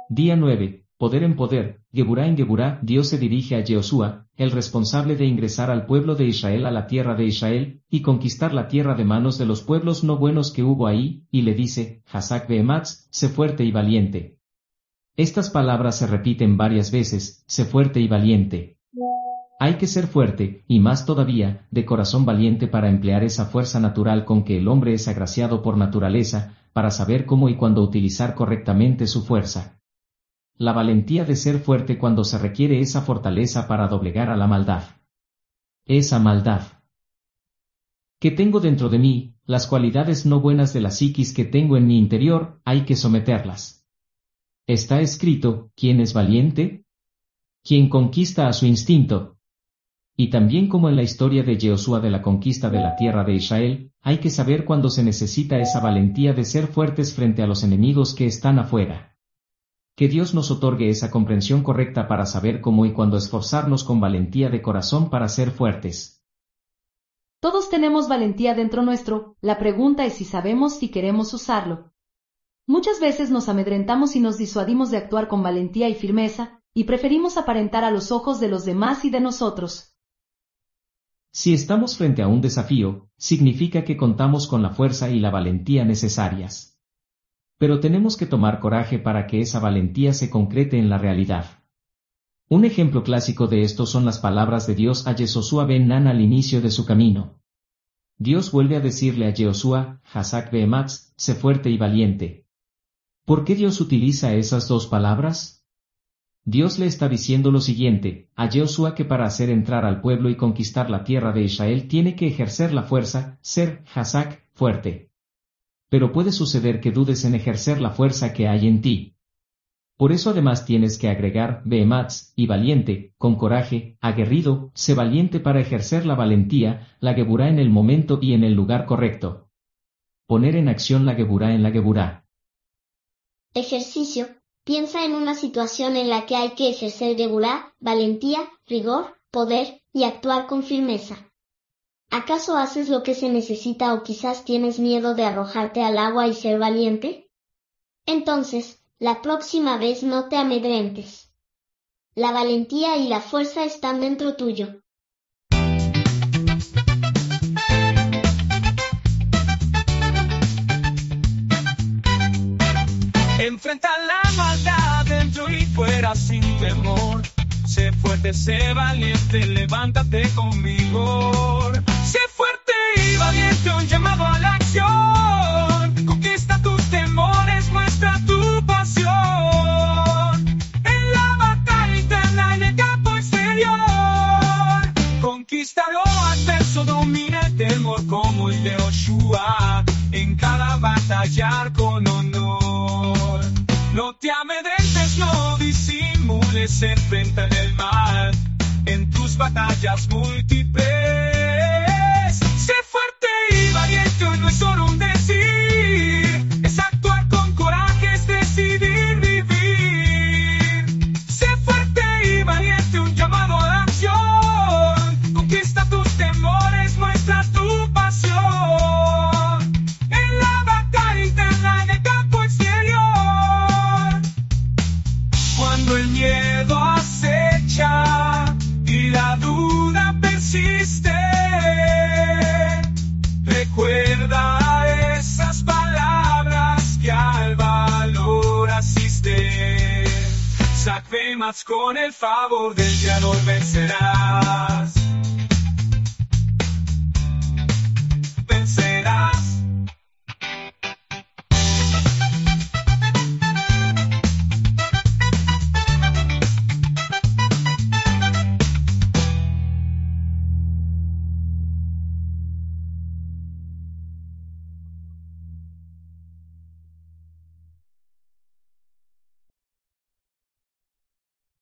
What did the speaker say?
Día 9. Poder en poder. Geburá en Geburá. Dios se dirige a Yehoshua, el responsable de ingresar al pueblo de Israel a la tierra de Israel, y conquistar la tierra de manos de los pueblos no buenos que hubo ahí, y le dice, Hazak ve'ematz, sé fuerte y valiente. Estas palabras se repiten varias veces, sé fuerte y valiente. Hay que ser fuerte, y más todavía, de corazón valiente para emplear esa fuerza natural con que el hombre es agraciado por naturaleza, para saber cómo y cuándo utilizar correctamente su fuerza. La valentía de ser fuerte cuando se requiere esa fortaleza para doblegar a la maldad. Esa maldad que tengo dentro de mí, las cualidades no buenas de la psiquis que tengo en mi interior, hay que someterlas. Está escrito, ¿quién es valiente? Quien conquista a su instinto. Y también como en la historia de Yehoshua de la conquista de la tierra de Israel, hay que saber cuándo se necesita esa valentía de ser fuertes frente a los enemigos que están afuera. Que Dios nos otorgue esa comprensión correcta para saber cómo y cuándo esforzarnos con valentía de corazón para ser fuertes. Todos tenemos valentía dentro nuestro, la pregunta es si sabemos si queremos usarlo. Muchas veces nos amedrentamos y nos disuadimos de actuar con valentía y firmeza, y preferimos aparentar a los ojos de los demás y de nosotros. Si estamos frente a un desafío, significa que contamos con la fuerza y la valentía necesarias. Pero tenemos que tomar coraje para que esa valentía se concrete en la realidad. Un ejemplo clásico de esto son las palabras de Dios a Yehoshua ben Nun al inicio de su camino. Dios vuelve a decirle a Yehoshua, Hazak ve'ematz, sé fuerte y valiente. ¿Por qué Dios utiliza esas dos palabras? Dios le está diciendo lo siguiente, a Yehoshua que para hacer entrar al pueblo y conquistar la tierra de Israel tiene que ejercer la fuerza, ser, Hazak, fuerte. Pero puede suceder que dudes en ejercer la fuerza que hay en ti. Por eso además tienes que agregar, ve'ematz, y valiente, con coraje, aguerrido, sé valiente para ejercer la valentía, la geburá en el momento y en el lugar correcto. Poner en acción la geburá en la geburá. Ejercicio. Piensa en una situación en la que hay que ejercer geburá, valentía, rigor, poder, y actuar con firmeza. ¿Acaso haces lo que se necesita o quizás tienes miedo de arrojarte al agua y ser valiente? Entonces, la próxima vez no te amedrentes. La valentía y la fuerza están dentro tuyo. Enfrenta la maldad dentro y fuera sin temor. Sé fuerte, sé valiente, levántate con vigor. Sé fuerte y valiente, un llamado a la acción. Conquista tus temores, muestra tu pasión. En la batalla interna y en el campo exterior. Conquista lo adverso, domina el temor como el de Yehoshua. En cada batallar con honor. No te amedrentes, no disimules, enfrenta el mal en tus batallas múltiples. Sé fuerte y valiente, no es solo un decir, es actuar con coraje, es decidir vivir. Sé fuerte y valiente, un llamado a la acción. Conquista tus temores, muestra tu pasión. En la batalla interna, en el campo exterior. Cuando el miedo acecha y la duda persiste, recuerda esas palabras que al valor asisten. Hazak ve'ematz, con el favor del Creador vencerás.